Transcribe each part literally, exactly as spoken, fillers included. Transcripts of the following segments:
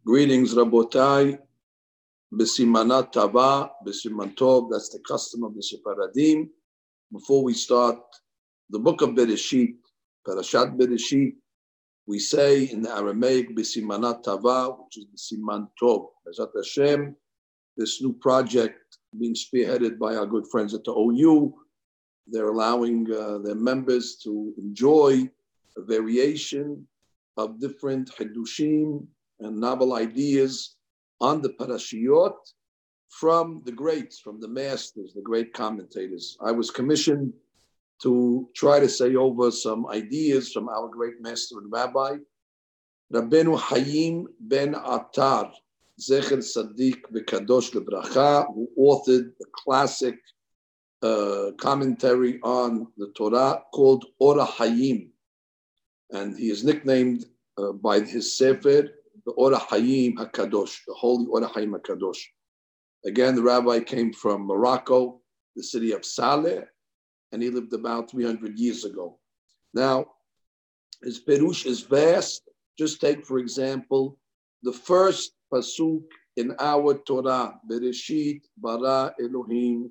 Greetings, Rabotai. B'simanat tava, b'siman tov. That's the custom of the Sephardim. Before we start the book of Bereshit, Parashat Bereshit, we say in the Aramaic, b'simanat tava, which is b'siman tov. Bezat Hashem, this new project being spearheaded by our good friends at the O U, they're allowing uh, their members to enjoy a variation of different Hidushim and novel ideas on the Parashiyot from the greats, from the masters, the great commentators. I was commissioned to try to say over some ideas from our great master and rabbi, Rabbeinu Hayim ben Attar, Zecher Sadiq V'Kadosh Lebracha, who authored the classic uh, commentary on the Torah called Ora Hayim. And he is nicknamed uh, by his Sefer, the Ora Hayim HaKadosh, the Holy Ora Hayim HaKadosh. Again, the rabbi came from Morocco, the city of Saleh, and he lived about three hundred years ago. Now, his Perush is vast. Just take, for example, the first pasuk in our Torah, Bereshit bara Elohim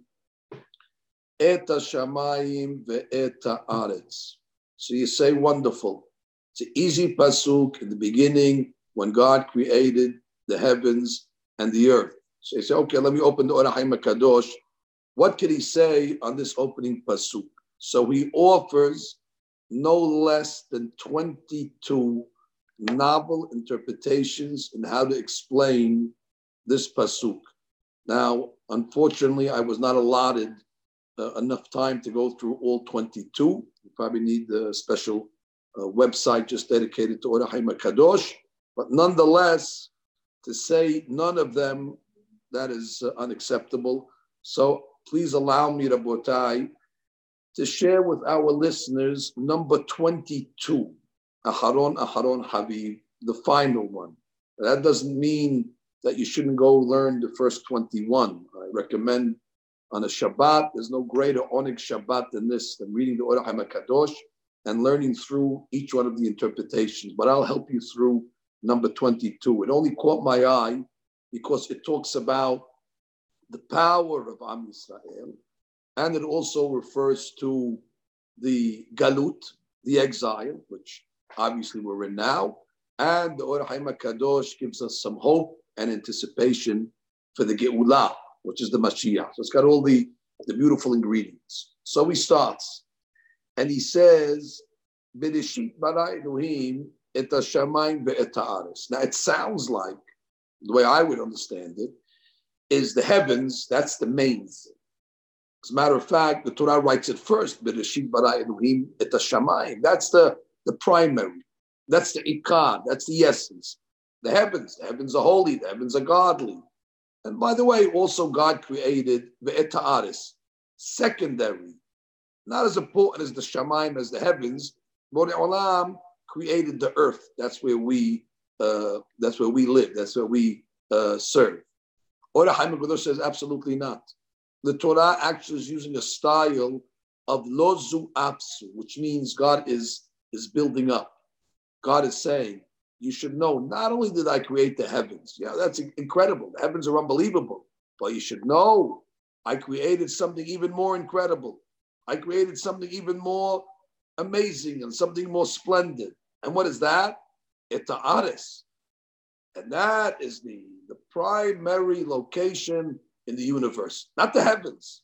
et hashamayim ve'et haaretz. So you say, wonderful. It's an easy pasuk in the beginning when God created the heavens and the earth. So you say, okay, let me open the Ora Hayim HaKadosh. What can he say on this opening pasuk? So he offers no less than twenty-two novel interpretations in how to explain this pasuk. Now, unfortunately, I was not allotted uh, enough time to go through all twenty-two. You probably need a special uh, website just dedicated to Ora Hayim HaKadosh. But nonetheless, to say none of them, that is uh, unacceptable. So please allow me, Rabotai, to share with our listeners number twenty-two, Aharon Aharon Habib, the final one. That doesn't mean that you shouldn't go learn the first twenty-one. I recommend on a Shabbat, there's no greater Oneg Shabbat than this, than reading the Ora Hayim HaKadosh and learning through each one of the interpretations. But I'll help you through number twenty-two. It only caught my eye because it talks about the power of Am Yisrael, and it also refers to the Galut, the exile, which obviously we're in now, and the Ora Hayim HaKadosh gives us some hope and anticipation for the Geulah, which is the Mashiach. So it's got all the, the beautiful ingredients. So he starts, and he says, Bereshit bara Elohim et hashamayim ve'et haaretz. Now it sounds like, the way I would understand it, is the heavens, that's the main thing. As a matter of fact, the Torah writes it first, Bereshit bara Elohim et hashamayim. That's the, the primary. That's the ikar. That's the essence. The heavens. The heavens are holy. The heavens are godly. And by the way, also God created ve'et haaretz, secondary. Not as important as the shamayim, as the heavens. Borei Olam created the earth. That's where we uh, that's where we live. That's where we uh, serve. Ora Hayim HaKadosh says absolutely not. The Torah actually is using a style of lozu apsu, which means God is, is building up. God is saying, you should know, not only did I create the heavens, yeah, that's incredible. The heavens are unbelievable. But you should know, I created something even more incredible. I created something even more amazing and something more splendid. And what is that? Et haaretz. And that is the, the primary location in the universe, not the heavens.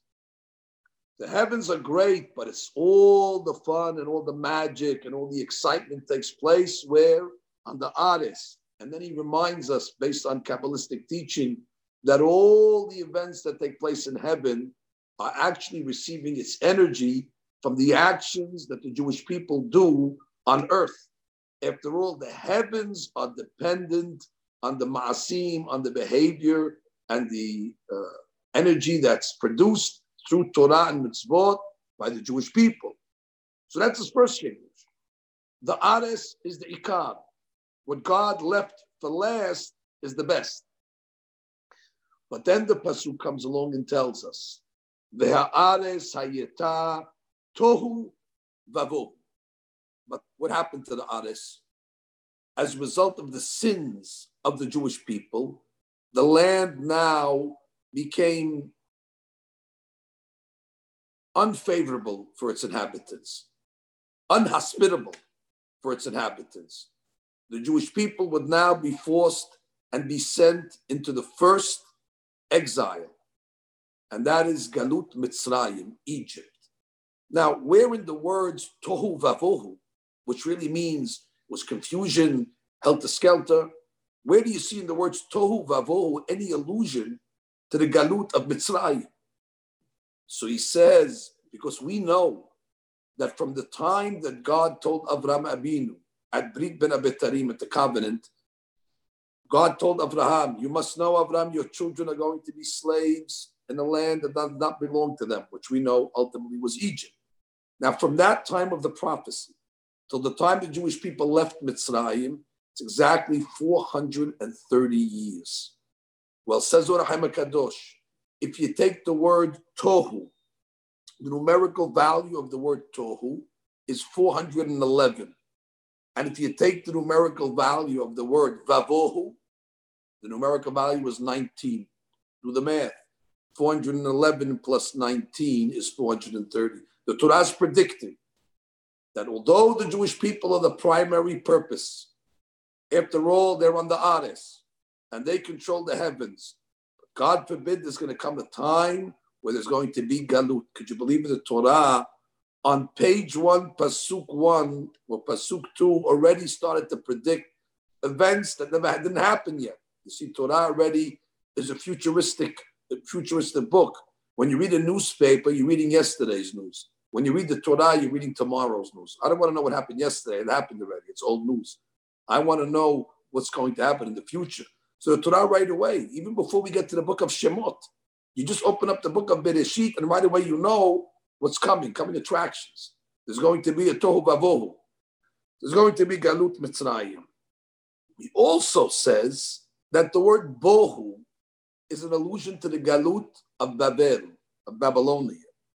The heavens are great, but it's all the fun and all the magic and all the excitement takes place where? On the haaretz. And then he reminds us, based on Kabbalistic teaching, that all the events that take place in heaven are actually receiving its energy from the actions that the Jewish people do on earth. After all, the heavens are dependent on the ma'asim, on the behavior and the uh, energy that's produced through Torah and mitzvot by the Jewish people. So that's his first English. The haaretz is the ikar. What God left for last is the best. But then the pasuk comes along and tells us, Ve'ha'aretz hayeta tohu vavo. But what happened to the haaretz? as a result of the sins of the Jewish people, the land now became unfavorable for its inhabitants, unhospitable for its inhabitants. The Jewish people would now be forced and be sent into the first exile, and that is Galut Mitzrayim, Egypt. Now, where in the words Tohu Vavohu, which really means was confusion, helter-skelter, where do you see in the words Tohu Vavohu any allusion to the Galut of Mitzrayim? So he says, because we know that from the time that God told Avraham Abinu at Brit Ben Abetarim, at the covenant, God told Abraham, you must know, Abraham, your children are going to be slaves in a land that does not belong to them, which we know ultimately was Egypt. Now, from that time of the prophecy till the time the Jewish people left Mitzrayim, it's exactly four hundred thirty years. Well, says Or HaChaim HaKadosh, if you take the word Tohu, the numerical value of the word Tohu is four hundred eleven. And if you take the numerical value of the word Vavohu, the numerical value was nineteen. Do the math. four hundred eleven plus nineteen is four hundred thirty. The Torah is predicting that although the Jewish people are the primary purpose, after all, they're on the Ares and they control the heavens. God forbid there's going to come a time where there's going to be Galut. Could you believe in the Torah? On page one, Pasuk one, or Pasuk two, already started to predict events that never didn't happen yet. You see, Torah already is a futuristic, a futuristic book. When you read a newspaper, you're reading yesterday's news. When you read the Torah, you're reading tomorrow's news. I don't want to know what happened yesterday. It happened already. It's old news. I want to know what's going to happen in the future. So the Torah right away, even before we get to the book of Shemot, you just open up the book of Bereshit and right away you know what's coming, coming attractions. There's going to be a Tohu Vavohu. There's going to be Galut Mitzrayim. He also says that the word Bohu is an allusion to the Galut of Babel, of Babylonia.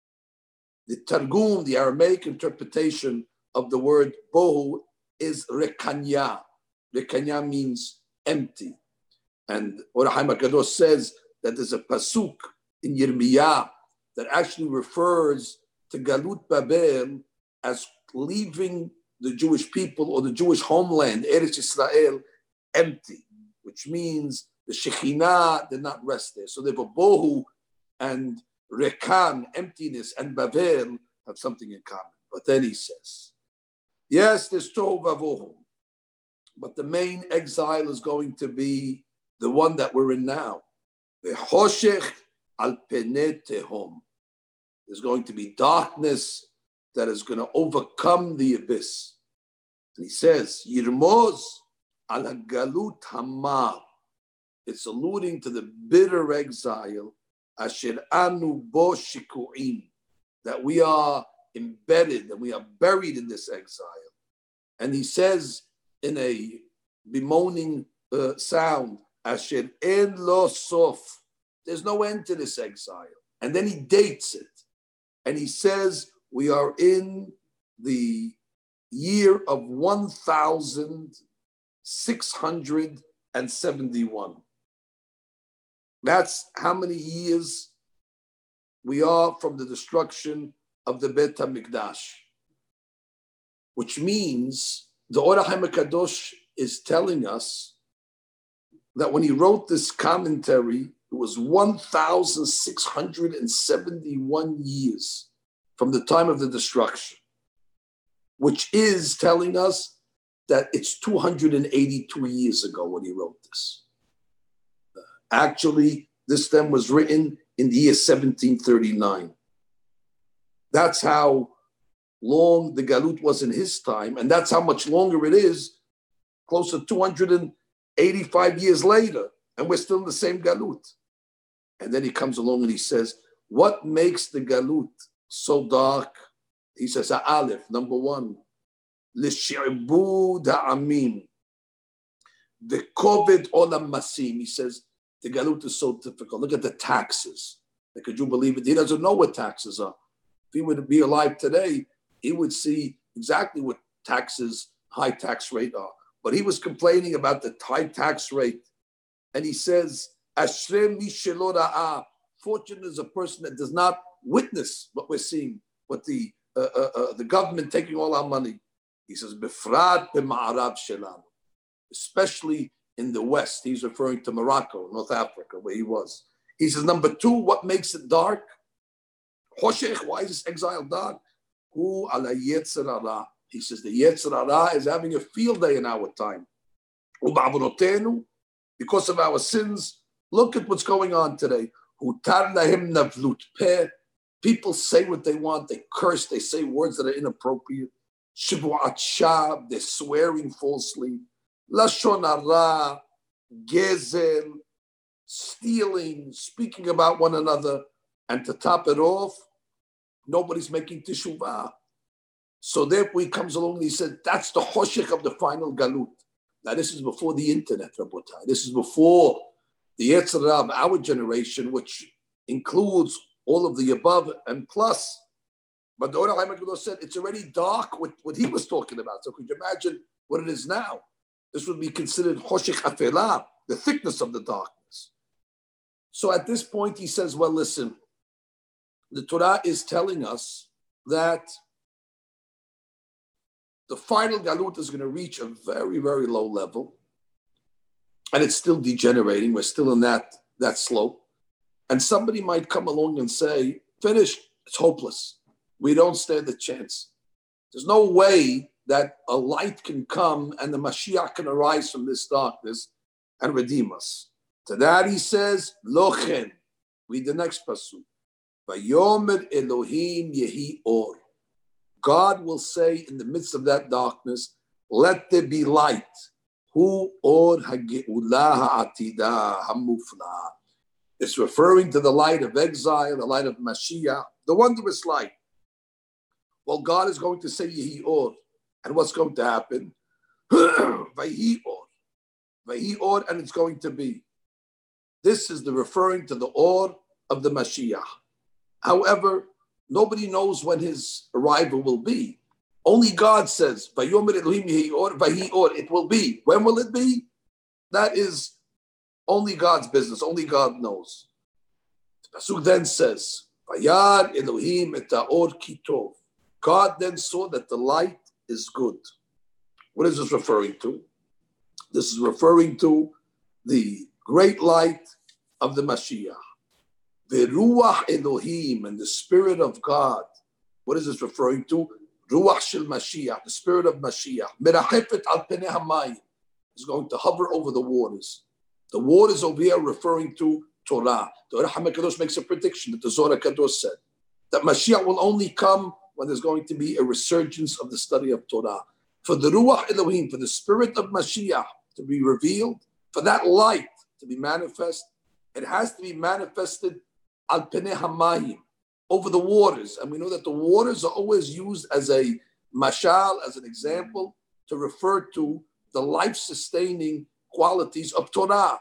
The Targum, the Aramaic interpretation of the word Bohu is Rekanya. Rekanya means empty. And Or HaChaim HaKadosh says that there's a pasuk in Yirmiyah that actually refers to Galut Babel as leaving the Jewish people or the Jewish homeland, Eretz Yisrael, empty, which means the Shekhinah did not rest there. So therefore, Bohu and Rekan, emptiness, and Babel have something in common. But then he says, yes, there's Tohu Vavohu, but the main exile is going to be the one that we're in now. V'choshech al penei tehom. There's going to be darkness that is going to overcome the abyss. And he says, Yirmoz al galut hamar. It's alluding to the bitter exile, asher anu bo shikuim, that we are embedded and we are buried in this exile. And he says in a bemoaning uh, sound, asher en lo sof. There's no end to this exile. And then he dates it. And he says, we are in the year of one thousand six hundred seventy-one. That's how many years we are from the destruction of the Beit HaMikdash. Which means the Or HaChaim HaKadosh is telling us that when he wrote this commentary, it was one thousand six hundred seventy-one years from the time of the destruction, which is telling us that it's two hundred eighty-two years ago when he wrote this. Actually, this then was written in the year seventeen thirty-nine. That's how long the Galut was in his time, and that's how much longer it is, close to two hundred eighty-five years later, and we're still in the same Galut. And then he comes along and he says, what makes the Galut so dark? He says, Aleph, number one, L'shi'bud ha'amim, the kovid olam masim. He says, the Galut is so difficult. Look at the taxes. Like, could you believe it? He doesn't know what taxes are. If he would be alive today, he would see exactly what taxes, high tax rate are. but he was complaining about the high tax rate. And he says, Ashrei mi shelo ra'ah. Fortunate is a person that does not witness what we're seeing, what the uh, uh, uh, the government taking all our money. He says, Befrat b'ma'arav shelanu. Especially in the West. He's referring to Morocco, North Africa, where he was. He says, number two, what makes it dark? Choshech, why is this exile dark? Hu ala yetzer hara. He says the yetzer hara is having a field day in our time. U'ba'avonotenu, because of our sins, look at what's going on today. Hutar lahem navlut peh. People say what they want. They curse. They say words that are inappropriate. Shibu'at shab. They're swearing falsely. Lashon hara, gezel, stealing, speaking about one another. And to top it off, nobody's making teshuvah. So therefore he comes along and he said, that's the choshech of the final galut. Now this is before the internet, Rabotai. This is before the Yetzer Hara of our generation, which includes all of the above and plus. But the Or HaChaim said it's already dark with what he was talking about. So could you imagine what it is now? This would be considered choshech afelah, the thickness of the darkness. So at this point he says, well, listen, the Torah is telling us that the final galut is going to reach a very, very low level. And it's still degenerating. We're still in that, that slope. And somebody might come along and say, finished, it's hopeless. We don't stand a chance. There's no way that a light can come and the Mashiach can arise from this darkness and redeem us. To that he says, Lochen. Read the next pasuk. Vayomer Elohim yehi or. God will say in the midst of that darkness, let there be light. Hu or hage'ulah ha'atida hamufla. It's referring to the light of exile, the light of Mashiach, the wondrous light. Well, God is going to say yehi or. And what's going to happen? Vahi or. Vahi or, and it's going to be. This is the referring to the or of the Mashiach. However, nobody knows when his arrival will be. Only God says, Vayomer Elohim yehi or, vahi or, it will be. When will it be? That is only God's business. Only God knows. The pasuk then says, Vayar Elohim et ha'or ki tov. God then saw that the light is good. What is this referring to? This is referring to the great light of the Mashiach. The Ruach Elohim and the Spirit of God. What is this referring to? Ruach Shel Mashiach, the Spirit of Mashiach. Merachefet al penei hamayim is going to hover over the waters. The waters over here referring to Torah. The Or HaKadosh makes a prediction that the Zohar HaKadosh said that Mashiach will only come when there's going to be a resurgence of the study of Torah. For the Ruach Elohim, for the Spirit of Mashiach to be revealed, for that light to be manifest, it has to be manifested al penei hamayim, over the waters. And we know that the waters are always used as a mashal, as an example, to refer to the life-sustaining qualities of Torah.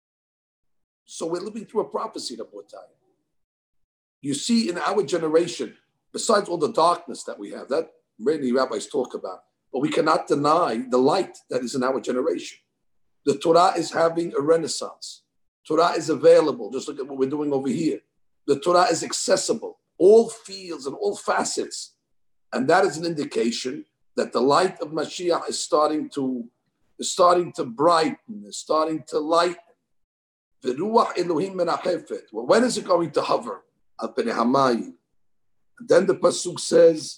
So we're living through a prophecy, Rabotai. You see, in our generation, besides all the darkness that we have, that many rabbis talk about, but we cannot deny the light that is in our generation. The Torah is having a renaissance. Torah is available. Just look at what we're doing over here. The Torah is accessible, all fields and all facets. And that is an indication that the light of Mashiach is starting to, is starting to brighten, is starting to lighten. V'ruach Elohim menachefet. Well, when is it going to hover? Al penei hamayim. Then the pasuk says,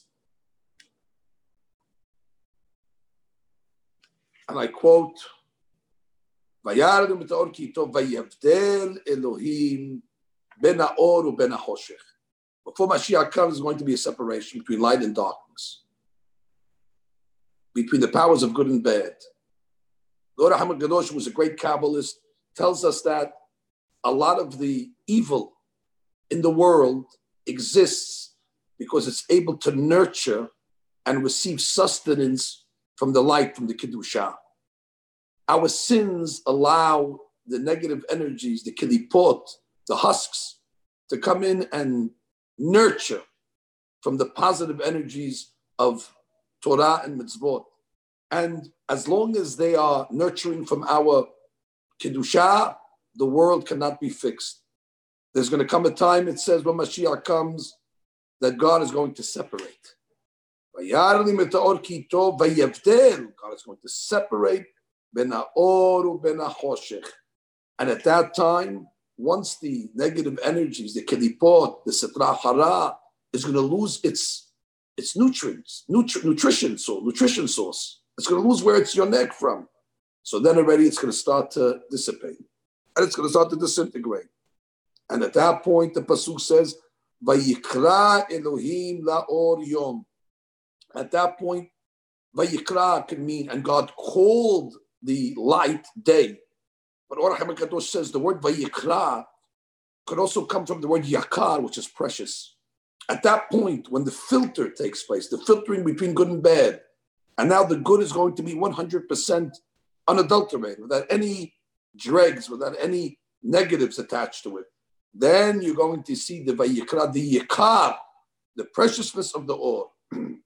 and I quote, Vayardim et ha'or ki tov vayavdel Elohim ben ha'or u ben ha'choshech. Before Mashiach comes, there's going to be a separation between light and darkness, between the powers of good and bad. The Or HaKadosh was a great Kabbalist, tells us that a lot of the evil in the world exists because it's able to nurture and receive sustenance from the light, from the Kedusha. Our sins allow the negative energies, the kilipot, the husks, to come in and nurture from the positive energies of Torah and mitzvot. And as long as they are nurturing from our Kedusha, the world cannot be fixed. There's going to come a time, it says, when Mashiach comes, that God is going to separate. God is going to separate ben ha'or u'ben ha'choshech. And at that time, once the negative energies, the kelipot, the sitra hara, is going to lose its its nutrients, nutri- nutrition source, nutrition source. It's going to lose where it's yonek from. So then already it's going to start to dissipate. And it's going to start to disintegrate. And at that point, the pasuk says, Vayikra Elohim la'or yom. At that point, Vayikra can mean, and God called the light day. But Or HaKadosh says the word Vayikra could also come from the word Yakar, which is precious. At that point, when the filter takes place, the filtering between good and bad, and now the good is going to be one hundred percent unadulterated, without any dregs, without any negatives attached to it, then you're going to see the Vayikra, the Yakar, the preciousness of the Or. And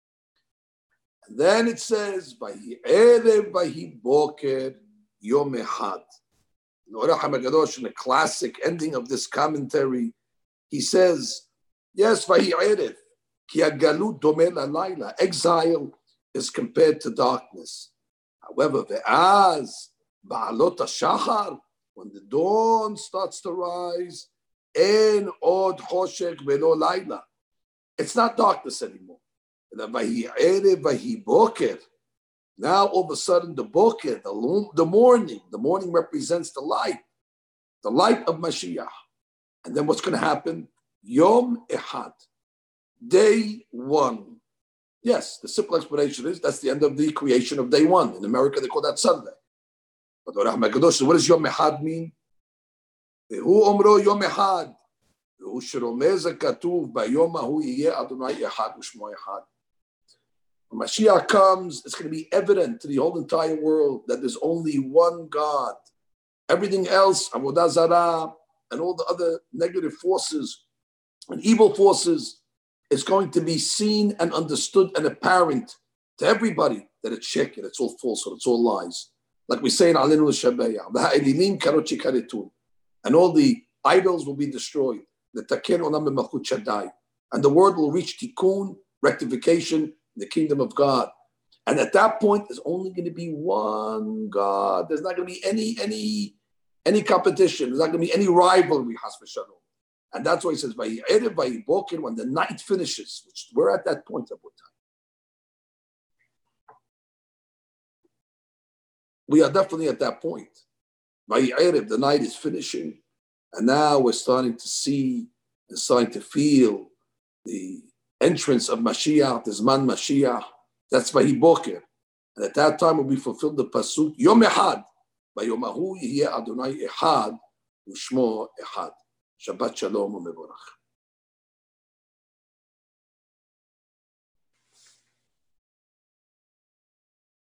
then it says, Vayi-erev vayi-boker yom echad. In Or HaKadosh, in the classic ending of this commentary, he says, yes, Vayi-erev, ki hagalut domeh lalayla. Exile is compared to darkness. However, ve'az ba'alot hashachar, when the dawn starts to rise, en od choshek velo layla. It's not darkness anymore. Vayi-erev vayi-boker. Now, all of a sudden, the boker, the, the morning, the morning represents the light, the light of Mashiach. And then what's going to happen? Yom Echad, day one. Yes, the simple explanation is that's the end of the creation of day one. In America, they call that Sunday. But what does Yom Echad mean? Ve'hu omro Yom Echad. Ve'hu sheromez ha'katuv b'yom hahu yiyeh Adonai Echad u'shmo Echad. When Mashiach comes, it's going to be evident to the whole entire world that there's only one God. Everything else, Avodah Zarah, and all the other negative forces and evil forces, is going to be seen and understood and apparent to everybody that it's sheker, it's all falsehood, it's all lies. Like we say in Alinu L'Shabeya, V'ha'elilim karot shikaretun, and all the idols will be destroyed. L'taken olam b'malchut Shaddai, and the word will reach tikkun, rectification, the kingdom of God. And at that point, there's only going to be one God. There's not going to be any any any competition. There's not going to be any rivalry, has v'shalom. And that's why he says, Vayi-erev vayi-boker, when the night finishes, which we're at that point of what time. We are definitely at that point. Vayi-erev, the night is finishing. And now we're starting to see and starting to feel the entrance of Mashiach, the Zman Mashiach. That's Vayi-boker. And at that time will be fulfilled the pasuk, Yom Echad. Vayom hahu yiyeh Adonai Echad u'shmo Echad. Shabbat Shalom u'mevorach.